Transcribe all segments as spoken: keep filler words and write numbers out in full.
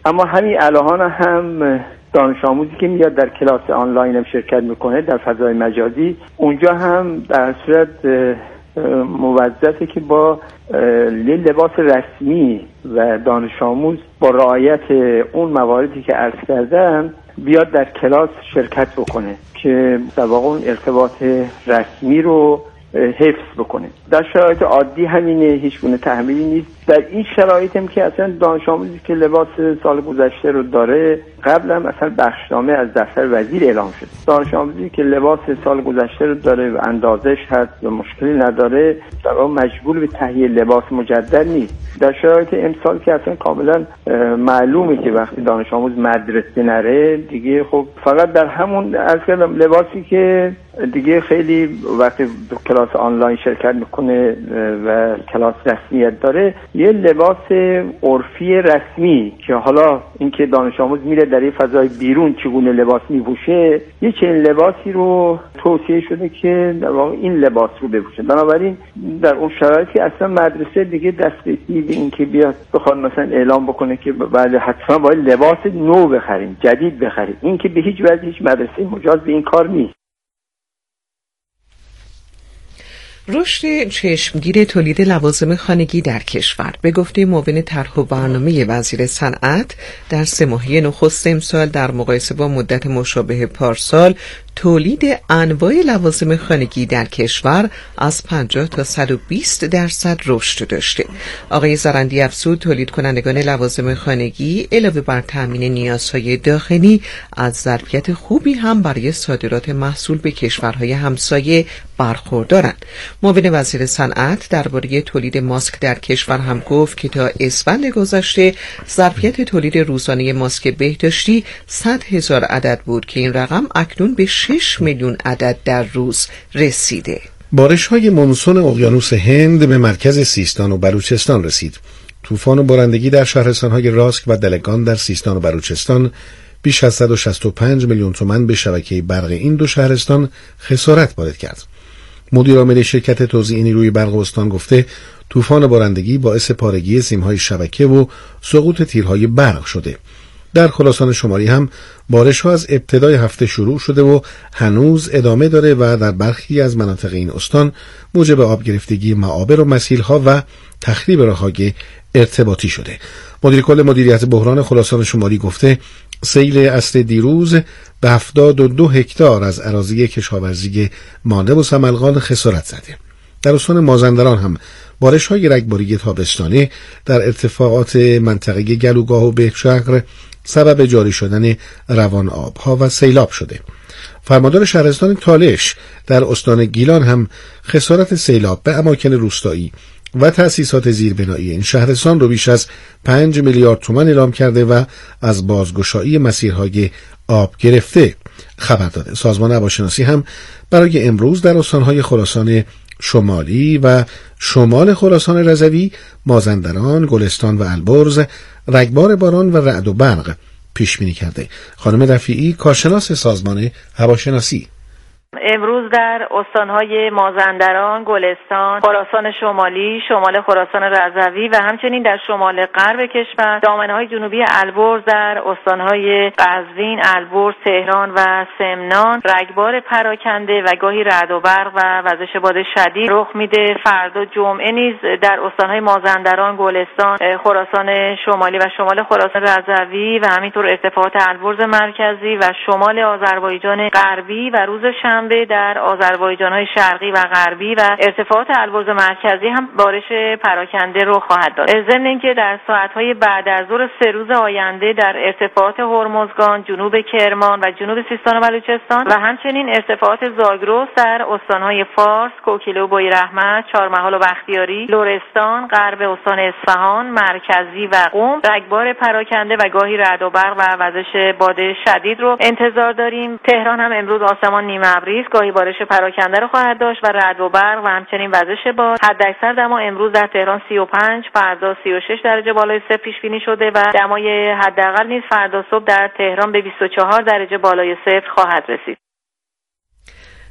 اما همین الان هم دانش آموزی که میاد در کلاس آنلاین هم شرکت میکنه در فضای مجازی، اونجا هم در صورت موظفه که با لباس رسمی و دانش آموز با رعایت اون مواردی که عرض کردم بیاد در کلاس شرکت بکنه که در واقع اون ارتباط رسمی رو حفظ بکنه. در شرایط عادی همینه، هیچ گونه تحمیلی نیست. در این شرایط هم که اصلا دانش آموزی که لباس سال گذشته رو داره، قبل هم اصلا بخشنامه از دفتر وزیر اعلام شد. دانش آموزی که لباس سال گذشته رو داره و اندازش هست و مشکلی نداره، در واقع مجبور به تهیه لباس مجدد نیست. در شرایط امسال که اصلا کاملا معلومه که وقتی دانش آموز مدرسه نره دیگه، خب فقط در همون عرض کردم لباسی که دیگه خیلی وقتی کلاس آنلاین شرکت میکنه و کلاس رسمیت داره، یه لباس عرفی رسمی که حالا اینکه دانش آموز میره در یه فضای بیرون چگونه لباس میپوشه، یه چنین لباسی رو توصیه شده که در واقع این لباس رو بپوشه. بنابراین در اون شرایطی اصلا مدرسه دیگه دسترسی به این که بیاد بخواد مثلا اعلام بکنه که بله حتما باید لباس نو بخریم، جدید بخریم، این که به هیچ وجه هیچ مدرسه مجاز به این کار نیست. رشد چشمگیر تولید لوازم خانگی در کشور به گفته معاون طرح و برنامه وزیر صنعت در سه ماهه نخست امسال در مقایسه با مدت مشابه پارسال تولید انواع لوازم خانگی در کشور از پنجاه تا صد و بیست درصد رشد داشته. آقای زرندی افزود تولید کنندگان لوازم خانگی علاوه بر تامین نیازهای داخلی از ظرفیت خوبی هم برای صادرات محصول به کشورهای همسایه برخوردارند. معاون وزیر صنعت درباره تولید ماسک در کشور هم گفت که تا اسفند گذشته ظرفیت تولید روزانه ماسک بهداشتی صد هزار عدد بود که این رقم اکنون به شش میلیون عدد در روز رسیده. بارش‌های مونسون اقیانوس هند به مرکز سیستان و بلوچستان رسید. طوفان و بارندگی در شهرستان‌های راسک و دلگان در سیستان و بلوچستان بیش از صد و شصت و پنج میلیون تومان به شبکه برق این دو شهرستان خسارت وارد کرد. مدیر عامل شرکت توزیع نیروی برق استان گفته طوفان و بارندگی باعث پارگی سیم‌های شبکه و سقوط تیرهای برق شده. در خراسان شمالی هم بارش‌ها از ابتدای هفته شروع شده و هنوز ادامه داره و در برخی از مناطق این استان موجب آب گرفتگی معابر و مسیل‌ها و تخریب راه‌های ارتباطی شده. مدیر کل مدیریت بحران خراسان شمالی گفته سیل اصل دیروز به هفتاد و دو هکتار از اراضی کشاورزی مانده و سملقان خسارت زده. در استان مازندران هم بارش‌های رگباری تابستانه در ارتفاعات منطقه گلوگاه و بهشهر سبب جاری شدن روان آبها و سیلاب شده. فرماندار شهرستان تالش در استان گیلان هم خسارت سیلاب به اماکن روستایی و تأسیسات زیربنایی این شهرستان رو بیش از پنج میلیارد تومان اعلام کرده و از بازگشایی مسیرهای آب گرفته خبر داده. سازمان هواشناسی هم برای امروز در استانهای خراسان شمالی و شمال خراسان رضوی، مازندران، گلستان و البرز رگبار باران و رعد و برق پیش بینی کرده. خانم رفیعی کارشناس سازمان هواشناسی: امروز در استانهای مازندران، گلستان، خراسان شمالی، شمال خراسان رضوی و همچنین در شمال غرب کشور، دامنه‌های جنوبی البرز در استانهای قزوین، البرز، تهران و سمنان رگبار پراکنده و گاهی رعد و برق و وزش باد شدید رخ میده. فردا جمعه نیز در استانهای مازندران، گلستان، خراسان شمالی و شمال خراسان رضوی و همینطور ارتفاعات البرز مرکزی و شمال آذربایجان غربی و روز شنبه در آذربایجان‌های شرقی و غربی و ارتفاعات البرز مرکزی هم بارش پراکنده رو خواهد داد. ضمن اینکه در ساعت‌های بعد از ظهر سه روز آینده در ارتفاعات هرمزگان، جنوب کرمان و جنوب سیستان و بلوچستان و همچنین ارتفاعات زاگرس در استان‌های فارس، کوکیله و بویراحمد، چهارمحال و بختیاری، لرستان، غرب استان اصفهان، مرکزی و قم رگبار پراکنده و گاهی رعد و برق و وزش باد شدید رو انتظار داریم. تهران هم امروز آسمان نیمه ابری گاهی بارش پراکنده رو خواهد داشت و رعد و برق و همچنین وزش باد. حداکثر دما امروز در تهران سی و پنج، فردا سی و شش درجه بالای صفر پیش بینی شده و دمای حداقل نیز فردا صبح در تهران به بیست و چهار درجه بالای صفر خواهد رسید.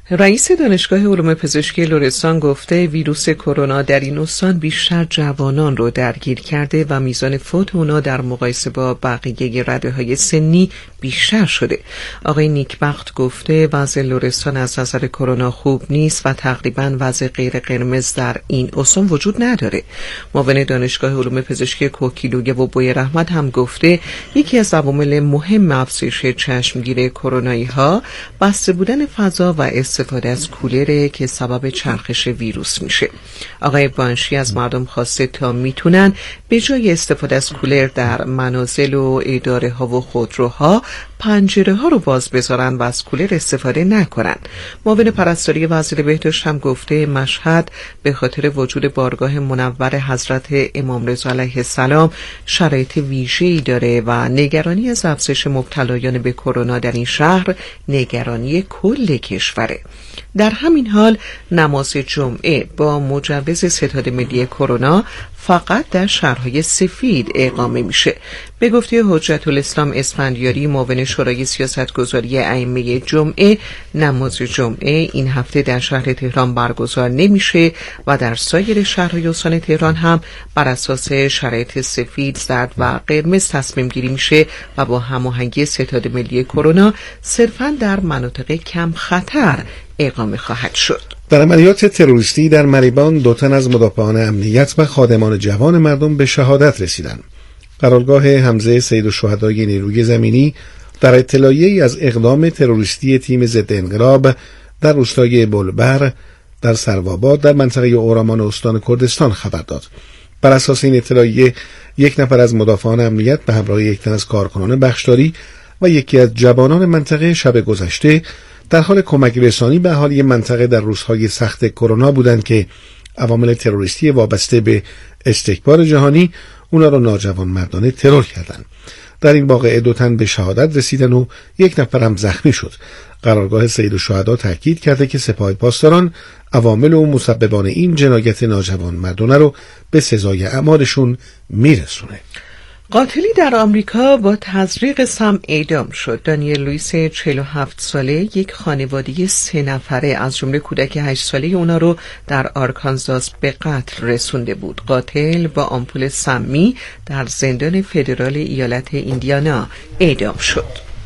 رئیس دانشگاه علوم پزشکی لرستان گفته ویروس کرونا در این استان بیشتر جوانان رو درگیر کرده و میزان فوت اونا در مقایسه با بقیه رده‌های سنی بیشتر شده. آقای نیکبخت گفته وضع لرستان از نظر کرونا خوب نیست و تقریباً وضع غیر قرمز در این استان وجود نداره. معاون دانشگاه علوم پزشکی کوکیلویه و بوی رحمت هم گفته یکی از عوامل مهم افزایش چشمگیر کرونایی ها بسته بودن فضا و استفاده از کولره که سبب چرخش ویروس میشه. آقای بانشی از مردم خواسته تا میتونن به جای استفاده از کولر در منازل و اداره ها و خودروها پنجره ها رو باز بذارن و از کولر استفاده نکنن. معاون پرستاری وزیر بهداشت هم گفته مشهد به خاطر وجود بارگاه منور حضرت امام رضا علیه السلام شرایط ویژه‌ای داره و نگرانی از افزایش مبتلایان به کرونا در این شهر نگرانی کل کشوره. در همین حال نماز جمعه با مجوز ستاد ملی کرونا فقط در شهرهای سفید اقامه میشه. به گفته حجت الاسلام اسفندیاری معاون شورای سیاستگذاری ائمه جمعه، نماز جمعه این هفته در شهر تهران برگزار نمیشه و در سایر شهرهای استان تهران هم بر اساس شرایط سفید، زرد و قرمز تصمیم گیری میشه و با هماهنگی ستاد ملی کرونا صرفاً در مناطق کم خطر اقامه خواهد شد. در عملیات تروریستی در مریبان دو تن از مدافعان امنیت و خادمان جوان مردم به شهادت رسیدند. قرارگاه حمزه سید الشهدای نیروی زمینی در اطلاعیه‌ای از اقدام تروریستی تیم ضد انقلاب در روستای بلبر در سروآباد در منطقه اورامان استان کردستان خبر داد. بر اساس این اطلاعیه یک نفر از مدافعان امنیت به همراه یک تن از کارکنان بخشداری و یکی از جوانان منطقه شب گذشته در حال کمک رسانی به اهالی منطقه در روزهای سخت کرونا بودند که عوامل تروریستی وابسته به استکبار جهانی اونا را ناجوانمردانه ترور کردند. در این واقعه دو تن به شهادت رسیدن و یک نفر هم زخمی شد. قرارگاه سید الشهدا تاکید کرده که سپاه پاسداران عوامل و مسببان این جنایت ناجوانمردانه رو به سزای اعمالشون میرسونه. قاتلی در آمریکا با تزریق سم اعدام شد. دانیل لوئیس چهل و هفت ساله یک خانواده سه نفره از جمله کودک هشت ساله اونا رو در آرکانزاس به قتل رسونده بود. قاتل با آمپول سمی در زندان فدرال ایالت ایندیانا اعدام شد.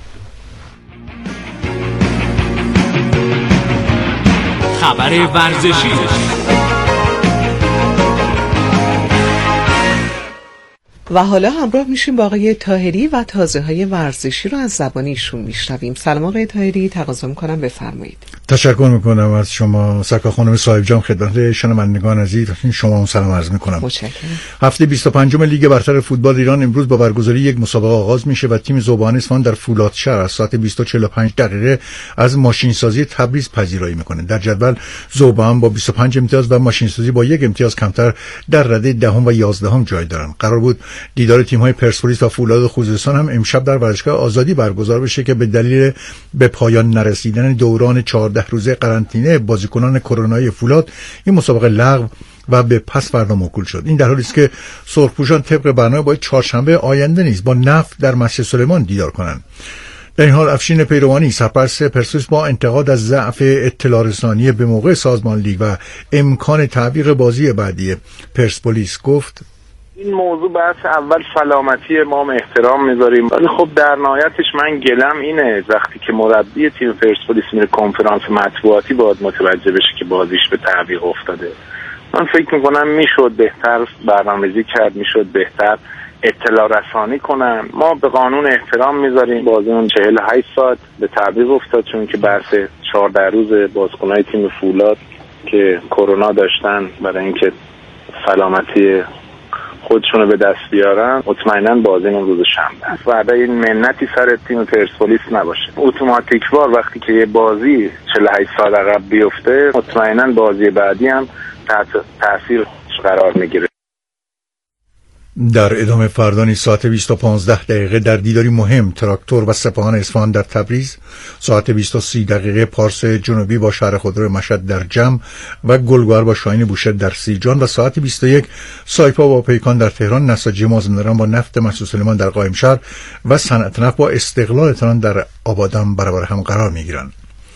خبر ورزشی. و حالا همراه میشیم با آقای طاهری و تازه های ورزشی رو از زبان ایشون میشنویم. سلام آقای طاهری، تقاضا میکنم بفرمایید. تشکر میکنم از شما سرکار خانم صاحب جان. خدمت شنوندگان عزیز شما سلام عرض میکنم. متشکرم. هفته بیست و پنجم لیگ برتر فوتبال ایران امروز با برگزاری یک مسابقه آغاز میشه و تیم ذوبان اصفهان در فولادشهر از ساعت بیست و چهل و پنج دقیقه از ماشینسازی تبریز پذیرایی میکنه. در جدول ذوبان با بیست و پنج امتیاز و ماشینسازی با یک امتیاز کمتر در رده دهم و یازدهم جای دارن. قرار بود دیدار تیم‌های پرسپولیس و فولاد خوزستان هم امشب در ورزشگاه آزادی برگزار بشه که به دلیل به پایان نرسیدن دوران چهارده روزه قرنطینه بازیکنان کرونایی فولاد این مسابقه لغو و به پس فردا موکول شد. این در حالی است که سرخپوشان طبق برنامه باید چهارشنبه آینده نیز با نفت در مسجد سلیمان دیدار کنند. در این حال افشین پیروانی سرپرست پرسپولیس با انتقاد از ضعف اطلاع رسانی به موقع سازمان لیگ و امکان تعویق بازی بعدی پرسپولیس گفت این موضوع بحث اول سلامتی ما احترام میذاریم، ولی خب در نهایتش من گلم اینه وقتی که مربی تیم پرسپولیس میره کنفرانس مطبوعاتی باید متوجه بشه که بازیش به تعویق افتاده. من فکر میکنم میشد بهتر برنامه‌ریزی کرد، میشد بهتر اطلاع رسانی کنن. ما به قانون احترام میذاریم. بازیمون چهل و هشت ساعت به تعویق افتاد چون که بحث چهارده روز بازیکن‌های تیم فولاد که کرونا داشتن برای اینکه سلامتی خودشونو به دست بیارن، مطمئنا بازیمون روز شنبه است. فردا این منتی سر تیم پرسپولیس نباشه. اتوماتیکوار وقتی که یه بازی چهل و هشت ساعت عقب بیفته، مطمئنا بازی بعدی هم تحت تاثیر قرار میگیره. در ادامه فردانی ساعت بیست و پانزده دقیقه در دیداری مهم تراکتور و سپاهان اصفهان در تبریز، ساعت بیست و سی دقیقه پارس جنوبی با شهر خودرو مشهد در جم و گلگهر با شاهین بوشهر در سیرجان و ساعت بیست و یک سایپا با پیکان در تهران، نساجی مازندران با نفت مسجد سلیمان در قائمشهر و صنعت نفت با استقلال تهران در آبادان برابر هم قرار میگیرند.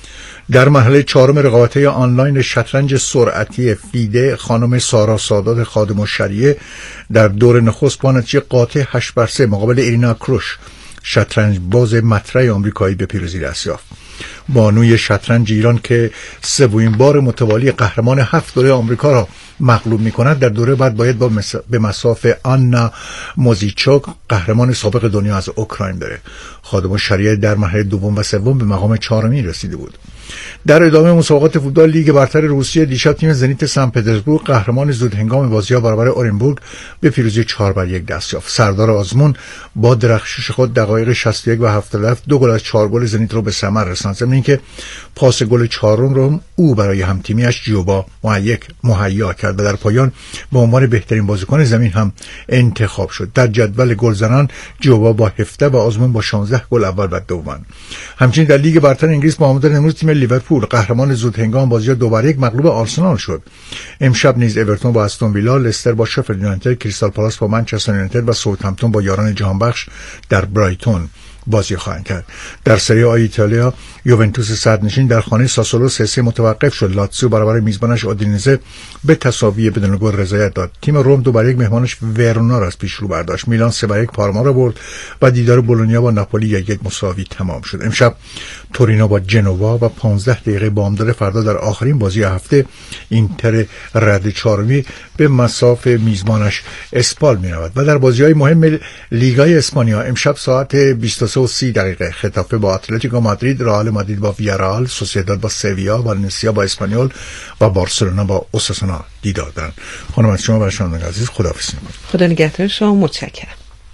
در مرحله چهارم رقابت‌های آنلاین شطرنج سرعتی فیده، خانم سارا سادات خادم الشریعه در دور نخست با نتیجه قاطع هشت بر سه مقابل ایرینا کروش شطرنج باز مطرح آمریکایی به پیروزی دست یافت. بانوی شطرنج ایران که سومین بار متوالی قهرمان هفت دوره آمریکا را مغلوب می‌کند، در دوره بعد باید با مس... به مسافه آنا موزیچوک قهرمان سابق دنیا از اوکراین بره. خادم الشریعه در مرحله دوم و سوم به مقام چهارمی رسیده بود. در ادامه مسابقات فوتبال لیگ برتر روسیه دیشب تیم زنیت سن پترزبورگ قهرمان زود هنگام بازی‌ها برابر اورنبورگ به پیروزی چهار بر یک دست یافت. سردار آزمون با درخشش خود دقایق شصت و یک و هفتاد و هفت دو گل از چهار گل زنیت رو به ثمر رساند. ضمن اینکه پاس گل چهارم رو او برای همتیمیش جیوبا مهیا مهیا کرد و در پایان به عنوان بهترین بازیکن زمین هم انتخاب شد. در جدول گلزنان جیوبا با هفده و آزمون با شانزده گل اول و دوم. همچنین در لیگ برتر انگلیس با آمدن امروز تیم لیورپول قهرمان زود هنگام بازی دو بر یک مغلوب آرسنال شد. امشب نیز اورتون با استون ویلا، لستر با شفیلد یونایتد، کریستال پالاس با منچستر یونایتد و ساوثهمپتون با یاران جهانبخش در برایتون بازی خواهند کرد. در سری آ ایتالیا یوونتوس صدرنشین در خانه ساسولو سه سه متوقف شد. لاتزیو برابر میزبانش اودینزه به تساوی بدون گل رضایت داد. تیم روم دو بر یک مهمانش ورونا را از پیش رو برداشت. میلان سه بر یک پارما را برد و دیدار بولونیا با ناپولی یک یک مساوی تمام شد. امشب تورینو با جنوا و پانزده دقیقه بامداد فردا در آخرین بازی هفته اینتر رد چهارمی به مسافه میزبانش اسپال می‌رود. و در بازی‌های مهم لیگای اسپانیا امشب ساعت بیست و سه و سی دقیقه خطافه با اتلتیکو مادرید، رئال مادرید با ویارال، سوسییداد با سویا، والنسیا با اسپانیول و بارسلونا با اوساسونا دیدار دارند. خانم از شما و شنوندگان عزیز خداحافظی می‌کنم. خدا نگهدار شما. متشکرم.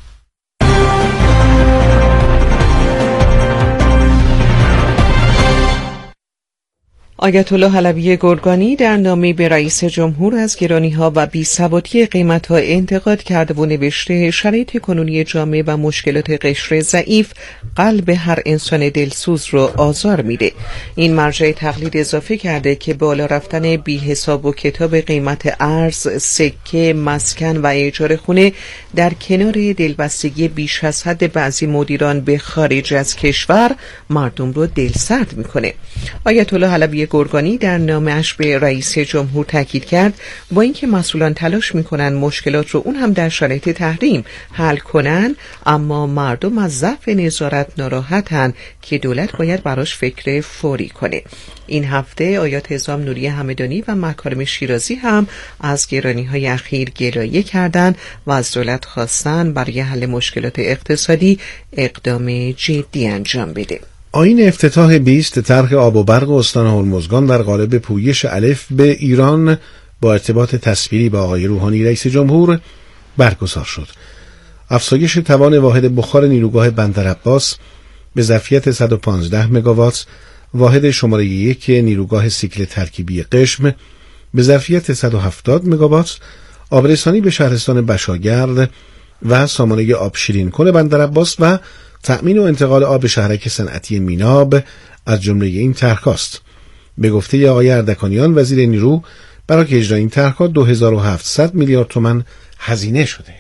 آیت الله حلبی گرگانی در نامه به رئیس جمهور از گرانی‌ها و بی‌ثباتی قیمت‌ها انتقاد کرده و نوشته شرایط کنونی جامعه و مشکلات قشر ضعیف قلب هر انسان دلسوز رو آزار میده. این مرجع تقلید اضافه کرده که بالا رفتن بی حساب و کتاب قیمت ارز، سکه، مسکن و اجاره خونه در کنار دلبستگی بیش از حد بعضی مدیران به خارج از کشور مردم رو دلسرد میکنه. آیت الله حلبی گرگانی در نامه‌اش به رئیس جمهور تاکید کرد با اینکه مسئولان تلاش میکنن مشکلات رو اون هم در شرایط تحریم حل کنن، اما مردم از ضعف نظارت ناراحتن که دولت باید براش فکر فوری کنه. این هفته آیات اعظام نوری همدانی و مکارم شیرازی هم از گرانی‌های اخیر گلایه کردند و از دولت خواستن برای حل مشکلات اقتصادی اقدام جدی انجام بده. آیین افتتاح بیست طرح آب و برق استان هرمزگان در قالب پویش الف به ایران با ارتباط تصویری با آقای روحانی رئیس جمهور برگزار شد. افزایش توان واحد بخار نیروگاه بندرعباس به ظرفیت صد و پانزده مگاوات، واحد شماره یک نیروگاه سیکل ترکیبی قشم به ظرفیت صد و هفتاد مگاوات، آبرسانی به شهرستان بشاگرد و سامانه آب شیرین کن بندرعباس و تأمین و انتقال آب شهرک صنعتی میناب از جمله این طرح‌هاست. به گفته آقای اردکانیان وزیر نیرو، برای اجرای این طرح‌ها دو هزار و هفتصد میلیارد تومان هزینه شده.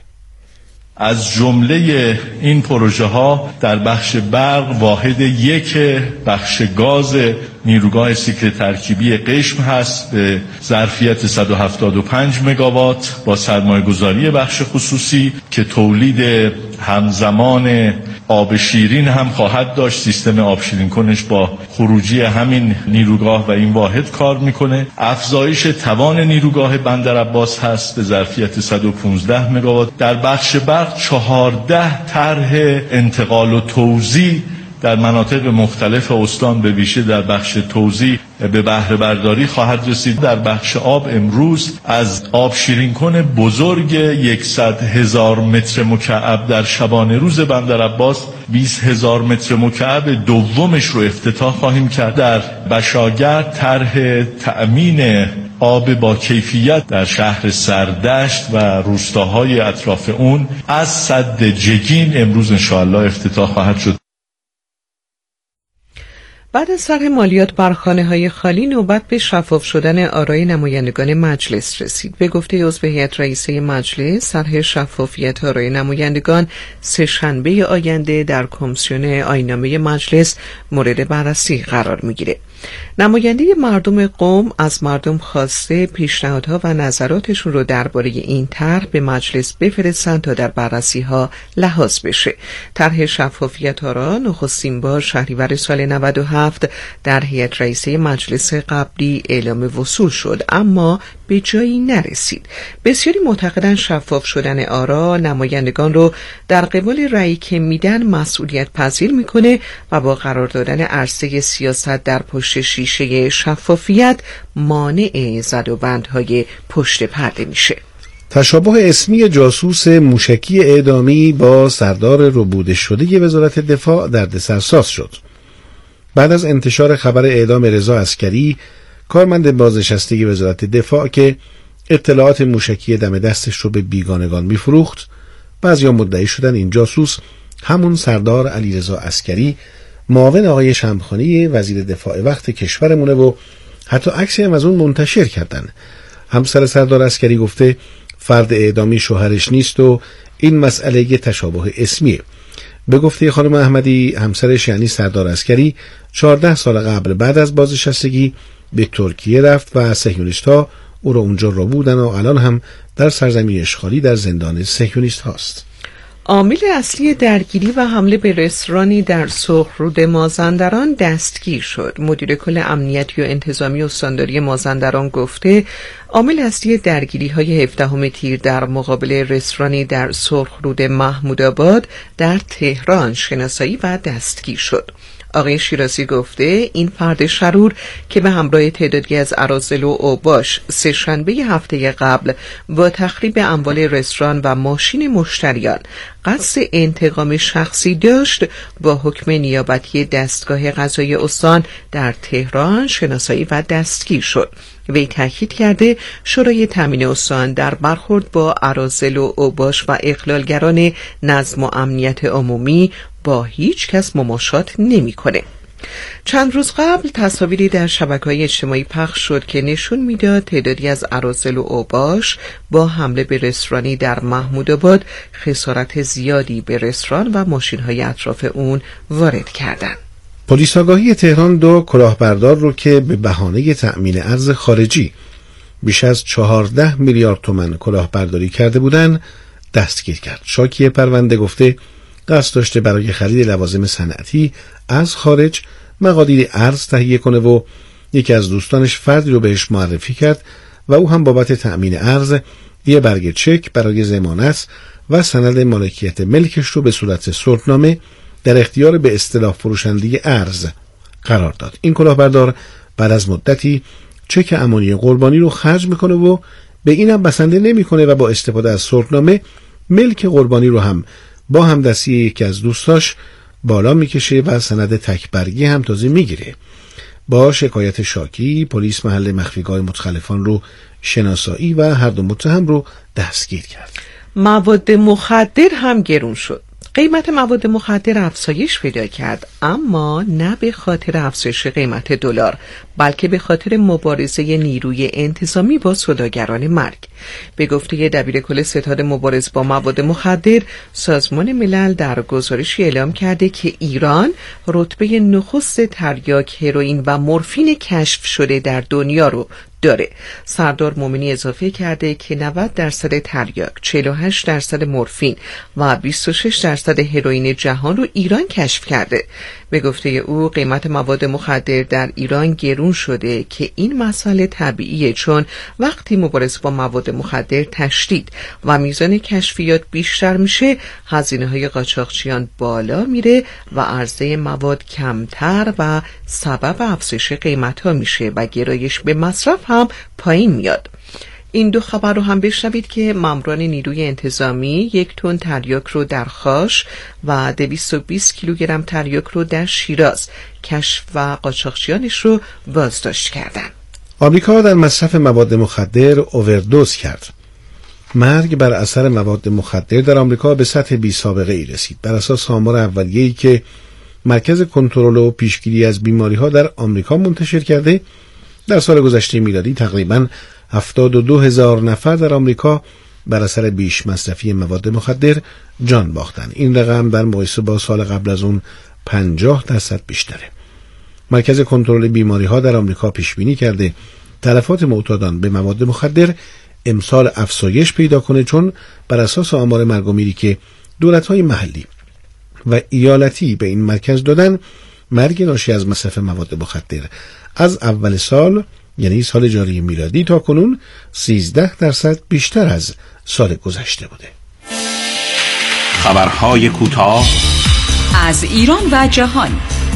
از جمله این پروژه ها در بخش برق واحد یک بخش گاز نیروگاه سیکل ترکیبی قشم هست به ظرفیت صد و هفتاد و پنج مگاوات با سرمایه گذاری بخش خصوصی که تولید همزمان آب شیرین هم خواهد داشت. سیستم آب شیرین کنش با خروجی همین نیروگاه و این واحد کار میکنه. افزایش توان نیروگاه بندرعباس هست به ظرفیت صد و پانزده مگاوات. در بخش برق چهارده طرح انتقال و توزیع در مناطق مختلف استان به ویژه در بخش توزیع به بهره برداری خواهد رسید. در بخش آب امروز از آب شیرین کن بزرگ صد هزار متر مکعب در شبانه روز بندرعباس بیست هزار متر مکعب دومش رو افتتاح خواهیم کرد. در بشاگرد طرح تأمین آب با کیفیت در شهر سردشت و روستاهای اطراف اون از سد جگین امروز انشاءالله افتتاح خواهد شد. بعد از طرح مالیات بر خانه‌های خالی نوبت به شفاف شدن آرای نمایندگان مجلس رسید. به گفته عضو هیئت رئیسه مجلس، طرح شفافیت آرای نمایندگان سه شنبه آینده در کمیسیون آیین‌نامه مجلس مورد بررسی قرار می‌گیرد. نماینده مردم قم از مردم خواسته پیشنهادها و نظراتشون رو درباره این طرح به مجلس بفرستند تا در بررسی‌ها لحاظ بشه. طرح شفافیت آرا نخستین بار شهریور سال نود و هفت در هیئت رئیسه مجلس قبلی اعلام وصول شد، اما به جایی نرسید. بسیاری معتقدند شفاف شدن آرا نمایندگان رو در قبال رأیی که میدن مسئولیت پذیر میکنه و با قرار دادن عرصه سیاست در پشت شیشه شفافیت مانع زدوبندهای پشت پرده میشه. تشابه اسمی جاسوس موشکی اعدامی با سردار ربوده شده وزارت دفاع دردسرساز شد. بعد از انتشار خبر اعدام رضا عسکری، کارمند بازنشسته وزارت دفاع که اطلاعات موشکی دم دستش رو به بیگانگان میفروخت، بعضیا مدعی شدن این جاسوس همون سردار علیرضا عسکری، معاون آقای شمخانی وزیر دفاع وقت کشورمونه و حتی عکسی هم از اون منتشر کردن. همسر سردار عسکری گفته فرد اعدامی شوهرش نیست و این مسئله یه تشابه اسمیه. به گفته خانم احمدی، همسرش یعنی سردار عسکری چهارده سال قبل بعد از بازنشستگی به ترکیه رفت و صهیونیست‌ها او را اونجا را بودن و الان هم در سرزمین اشغالی در زندان صهیونیست هاست. عامل اصلی درگیری و حمله به رستورانی در سرخرود مازندران دستگیر شد. مدیر کل امنیتی و انتظامی استانداری مازندران گفته عامل اصلی درگیری های هفدهم تیر در مقابل رستورانی در سرخرود محمودآباد در تهران شناسایی و دستگیر شد. آقای شیرازی گفته این فرد شرور که به همراه تعدادی از اراذل و اوباش سه شنبه هفته قبل با تخریب اموال رستوران و ماشین مشتریان قصد انتقام شخصی داشت، با حکم نیابتی دستگاه قضایی استان در تهران شناسایی و دستگیر شد. وی تاکید کرده شورای تامین استان در برخورد با اراذل و اوباش و اخلالگران نظم و امنیت عمومی با هیچ کس مماشات نمی‌کنه. چند روز قبل تصاویری در شبکه‌های اجتماعی پخش شد که نشون میداد تعدادی از اراذل و اوباش با حمله به رستورانی در محمودآباد خسارت زیادی به رستوران و ماشین‌های اطراف اون وارد کردند. پلیس آگاهی تهران دو کلاهبردار رو که به بهانه تأمین ارز خارجی بیش از چهارده میلیارد تومان کلاهبرداری کرده بودند دستگیر کرد. شاکی پرونده گفته قصد داشته برای خرید لوازم صنعتی از خارج مقادیر ارز تهیه کنه و یکی از دوستانش فردی رو بهش معرفی کرد و او هم بابت تأمین ارز یه برگ چک برای ضمانت و سند مالکیت ملکش رو به صورت صلحنامه در اختیار به اصطلاح فروشنده ارز قرار داد. این کلاهبردار بعد از مدتی چک امانی قربانی رو خرج میکنه و به اینم بسنده نمیکنه و با استفاده از صلحنامه ملک قربانی رو هم با همدستی یکی از دوستاش بالا میکشه و سند تکبرگی هم تازه میگیره. با شکایت شاکی پلیس محل مخفیگاه متخلفان رو شناسایی و هر دو متهم رو دستگیر کرد. مواد مخدر هم گرون شد. قیمت مواد مخدر افزایش پیدا کرد، اما نه به خاطر افزایش قیمت دلار، بلکه به خاطر مبارزه نیروی انتظامی با سوداگران مرگ. به گفته دبیر کل ستاد مبارزه با مواد مخدر، سازمان ملل در گزارشی اعلام کرده که ایران رتبه نخست تریاک، هروئین و مورفین کشف شده در دنیا رو داره. سردار مومنی اضافه کرده که نود درصد تریاک، چهل و هشت درصد مورفین و بیست و شش درصد هروئین جهان رو ایران کشف کرده. به گفته او قیمت مواد مخدر در ایران گرون شده که این مسئله طبیعیه، چون وقتی مبارزه با مواد مخدر تشدید و میزان کشفیات بیشتر میشه، هزینه‌های قاچاقچیان بالا میره و عرضه مواد کمتر و سبب افزایش قیمت‌ها میشه و گرایش به مصرف هم پایین میاد. این دو خبر رو هم بشنوید که ماموران نیروی انتظامی یک تن تریاک رو در خاش و دویست و بیست کیلوگرم تریاک رو در شیراز کشف و قاچاقچیانش رو بازداشت کردند. آمریکا در مصرف مواد مخدر اووردوز کرد. مرگ بر اثر مواد مخدر در آمریکا به سطح بی سابقه ای رسید. بر اساس آمار اولیه‌ای که مرکز کنترل و پیشگیری از بیماری‌ها در آمریکا منتشر کرده، در سال گذشته میلادی تقریباً هفتاد و دو هزار نفر در آمریکا بر اثر بیش مصرفی مواد مخدر جان باختند. این رقم در مقایسه با سال قبل از اون پنجاه درصد بیشتره. مرکز کنترل بیماری‌ها در آمریکا پیش بینی کرده تلفات معتادان به مواد مخدر امسال افزایش پیدا کنه، چون بر اساس آمار مرگ و میری که دولت‌های محلی و ایالتی به این مرکز دادن، مرگ ناشی از مصرف مواد مخدر از اول سال، یعنی سال جاری میلادی، تا کنون سیزده درصد بیشتر از سال گذشته بوده. خبرهای کوتاه از ایران و جهان.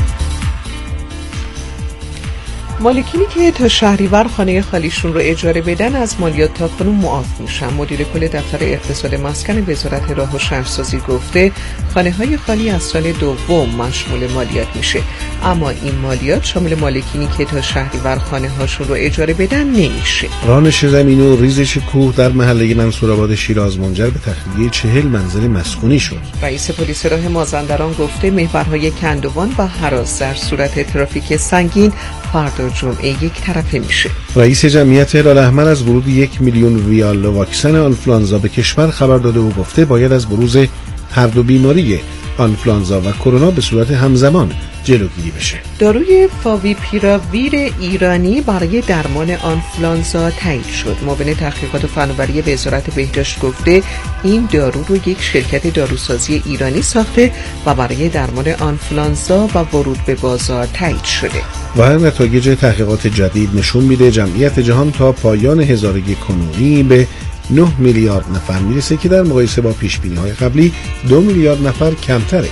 مالکینی که تا شهریور خانه خالیشون رو اجاره بدن از مالیات تا کنون معاف میشن. مدیر کل دفتر اقتصاد مسکن وزارت راه و شهرسازی گفته خانه های خالی از سال دوم مشمول مالیات میشه، اما این مالیات شامل مالکینی که تا شهریور خانه هاشون رو اجاره بدن نمیشه. رانش زمین و ریزش کوه در محله منصورآباد شیراز منجر به تخلیه چهل منزل مسکونی شد. رئیس پلیس راه مازندران گفته محورهای کندوان و هراس در صورت ترافیک سنگین فردا جمعه یک طرفه میشه. رئیس جمعیت هلال احمر از ورود یک میلیون ویال واکسن آنفلوانزا به کشور خبر داده و گفته باید از بروز هر دو بیماری آنفلوانزا و کرونا به صورت همزمان جلوگیری بشه. داروی فاویپیراویر ایرانی برای درمان آنفلوانزا تایید شد. معاون تحقیقات و فناوری وزارت بهداشت گفته این دارو رو یک شرکت داروسازی ایرانی ساخته و برای درمان آنفلوانزا و ورود به بازار تایید شده. و نتایج تحقیقات جدید نشون میده جمعیت جهان تا پایان هزارگی کنونی به نه میلیارد نفر میرسه که در مقایسه با پیشبینی‌های قبلی دو میلیارد نفر کمتره.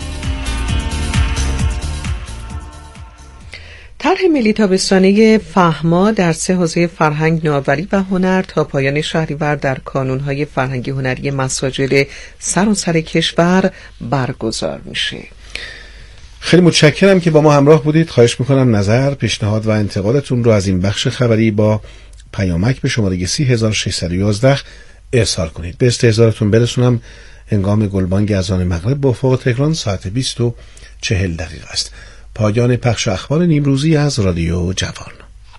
طرح ملی تابستانه فهما در سه حوزه فرهنگ، نوآوری و هنر تا پایان شهریور در کانون‌های فرهنگی هنری مساجد سراسر کشور برگزار میشه. خیلی متشکرم که با ما همراه بودید. خواهش میکنم نظر، پیشنهاد و انتقادتون رو از این بخش خبری با پیامک به شماره سی هزار و ششصد و یازده ارسال کنید. به استحضارتون برسونم هنگام گلبانگ اذان مغرب با افق تهران ساعت بیست و چهل دقیقه است. پایان پخش اخبار نیمروزی از رادیو جوان.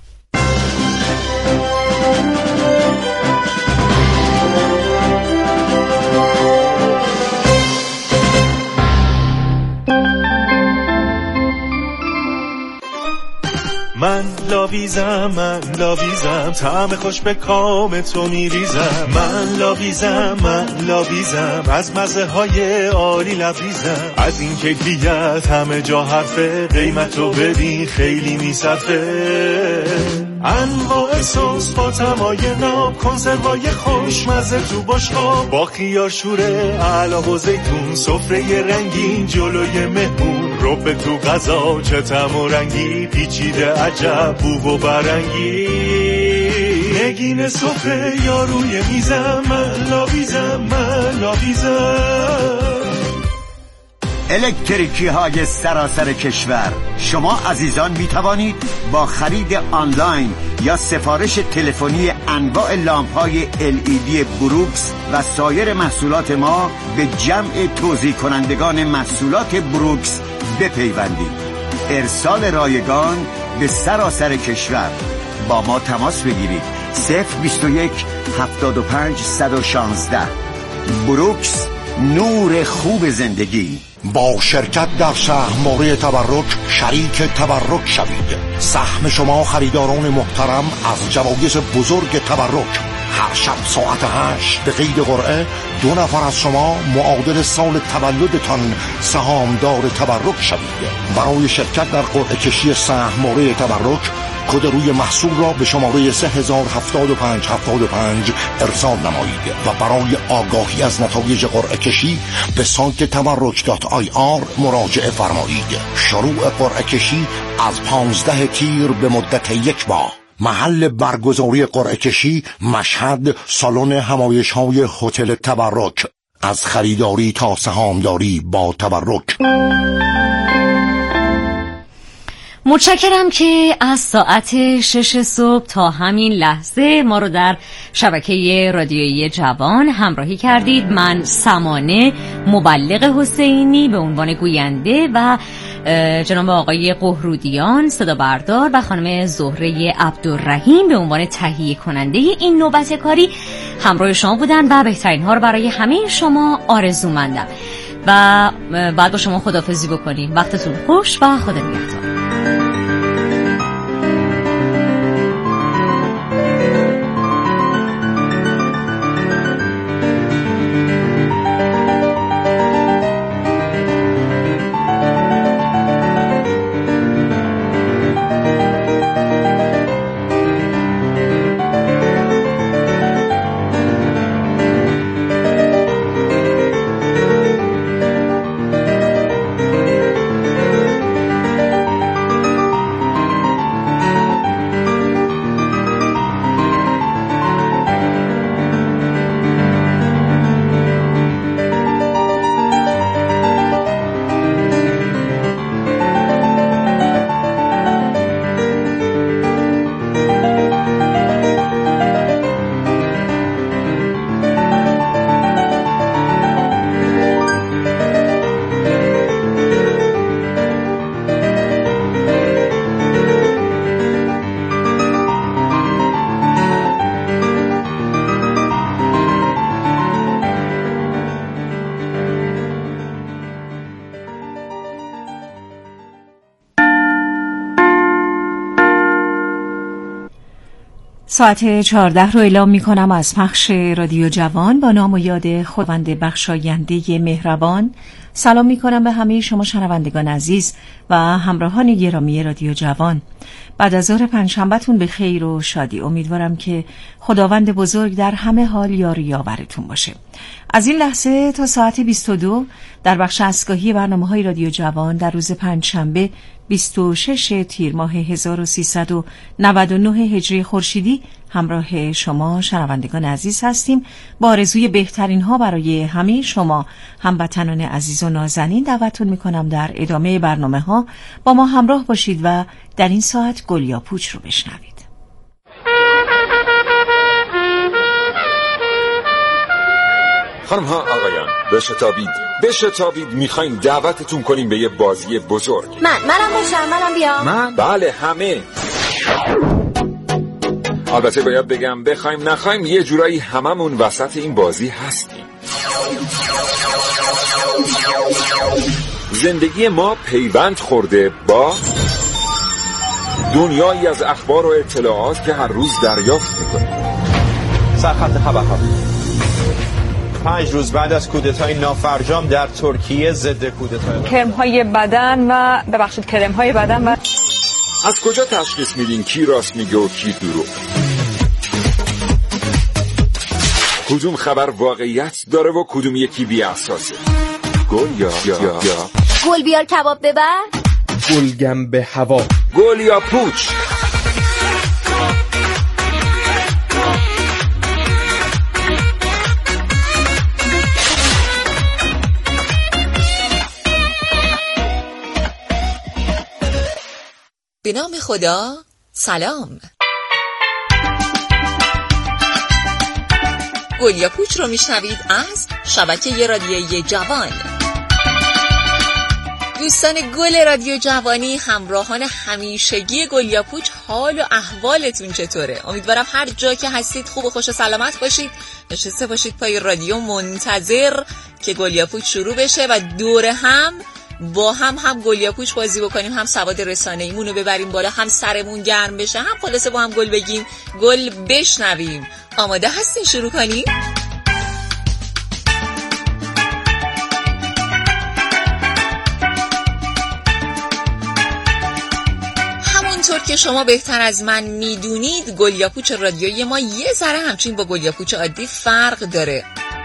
من لاویزم، من لاویزم، طعم خوش به کام تو میریزم. من لاویزم، من لاویزم، از مزه های عالی لبریزم. از این کیفیت همه جا حرفه، قیمتو ببین خیلی میصرفه. انواع سس با تماینا، کنسروای خوشمزه تو باشقاب، با خیار شوره علاوه و زیتون، سفره رنگین جلوی مهمون، رب تو غذا چه طعم و رنگی، پیچیده عجب بو و برنگی. نگین سفره یا روی میزم، من لاویزم، من لاویزم. الکتریکی های سراسر کشور، شما عزیزان می توانید با خرید آنلاین یا سفارش تلفنی انواع لامپ های ال ای دی بروکس و سایر محصولات ما به جمع توزیع کنندگان محصولات بروکس بپیوندید. ارسال رایگان به سراسر کشور. با ما تماس بگیرید. صفر بیست و یک هفتاد و پنج صد و شانزده. بروکس، نور خوب زندگی. با شرکت در سهم‌موره تبرک شریک تبرک شوید. سهم شما خریداران محترم از جوایز بزرگ تبرک. هر شب ساعت هشت به قید قرعه دو نفر از شما معادل سال تولدتان سهامدار تبرک شوید. برای شرکت در قرعه کشی سهم‌موره تبرک کد روی محصول را به شماره سه هزار هفتاد و پنج هفتاد و پنج ارسال نمایید و برای آگاهی از نتایج قرعه کشی به سایت تبرک دات آی آر مراجعه فرمایید. شروع قرعه کشی از پانزده تیر به مدت یک ماه. محل برگزاری قرعه کشی مشهد، سالن همایش‌های هتل تبرک. از خریداری تا سهامداری با تبرک. متشکرم که از ساعت شش صبح تا همین لحظه ما رو در شبکه رادیویی جوان همراهی کردید. من سمانه مبلغ حسینی به عنوان گوینده و جناب آقای قهرودیان صدا بردار و خانم زهره عبدالرحیم به عنوان تهیه کننده این نوبت کاری همراه شما بودن و بهترین ها رو برای همه شما آرزومندم و بعد با شما خداحافظی بکنیم. وقتتون خوش و خدا نگهدار. ساعت چهارده رو اعلام می کنم از پخش رادیو جوان با نام و یاد خداوند بخشاینده مهربان. سلام می کنم به همه شما شنوندگان عزیز و همراهان گرامی رادیو جوان. بعد از ظهر پنجشنبه‌تون به خیر و شادی. امیدوارم که خداوند بزرگ در همه حال یار و یاورتون باشه. از این لحظه تا ساعت بیست و دو در بخش اسکاهی برنامه‌های رادیو جوان در روز پنجشنبه بیست و شش تیر ماه هزار و سیصد و نود و نه هجری خورشیدی همراه شما شنوندگان عزیز هستیم. با آرزوی بهترین ها برای همه شما هموطنان عزیز و نازنین دعوتتون میکنم در ادامه برنامه ها با ما همراه باشید و در این ساعت گل یا پوچ رو بشنوید. خانم ها آقایان، بشتابید بشتابید میخوایم دعوتتون کنیم به یه بازی بزرگ. من منم باشم منم بیام. من؟ بله همه. البته باید بگم بخوایم نخوایم یه جورایی هممون وسط این بازی هستیم. زندگی ما پیوند خورده با دنیایی از اخبار و اطلاعات که هر روز دریافت میکنیم. سرخط خبرها. پنج روز بعد از کودتای نافرجام در ترکیه ضد کودتای کرم‌های بدن و ببخشید کرم‌های بدن و از کجا تشخیص میدین کی راست میگه و کی دروغ؟ کدوم خبر واقعیت داره و کدوم یکی بی اساسه؟ گل یا یا یا گل بیار کباب ببر، گلگم به هوا، گل یا پوچ. به نام خدا، سلام. گل یا پوچ رو میشنوید از شبکه رادیویی جوان. دوستان گل رادیو جوانی، همراهان همیشگی گل یا پوچ، حال و احوالتون چطوره؟ امیدوارم هر جا که هستید خوب و خوش و سلامت باشید. نشسته باشید پای رادیو منتظر که گل یا پوچ شروع بشه و دور هم با هم هم گل یا پوچ بازی بکنیم، هم سواد رسانه‌ایمون رو ببریم بالا، هم سرمون گرم بشه، هم خلاصه با هم گل بگیم، گل بشنویم. آماده هستین شروع کنیم؟ همونطور که شما بهتر از من میدونید گل یا پوچ رادیویی ما یه ذره همچین با گل یا پوچ عادی فرق داره.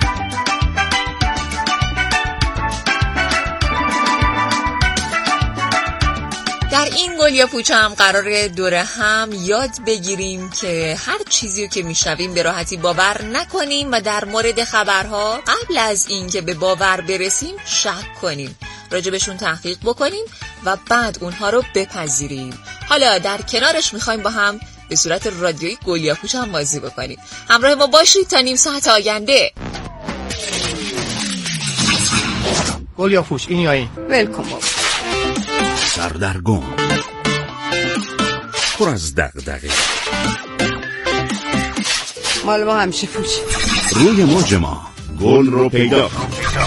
در این گل یا پوچ هم قراره دوره هم یاد بگیریم که هر چیزی که میشنویم به راحتی باور نکنیم و در مورد خبرها قبل از این که به باور برسیم شک کنیم، راجبشون تحقیق بکنیم و بعد اونها رو بپذیریم. حالا در کنارش میخوایم با هم به صورت رادیویی گل یا پوچ هم بازی بکنیم. همراه ما باشید تا نیم ساعت آینده. گل یا پوچ این یا این. ولکام بابا. سردرگم پر از دغدغه، مال ما همیشه پوچ. روی موج ما گل رو پیدا کن.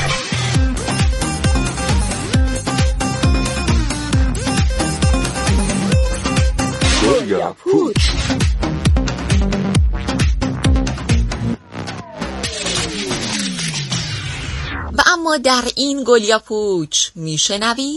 گل یا پوچ. و اما در این گل یا پوچ میشنوی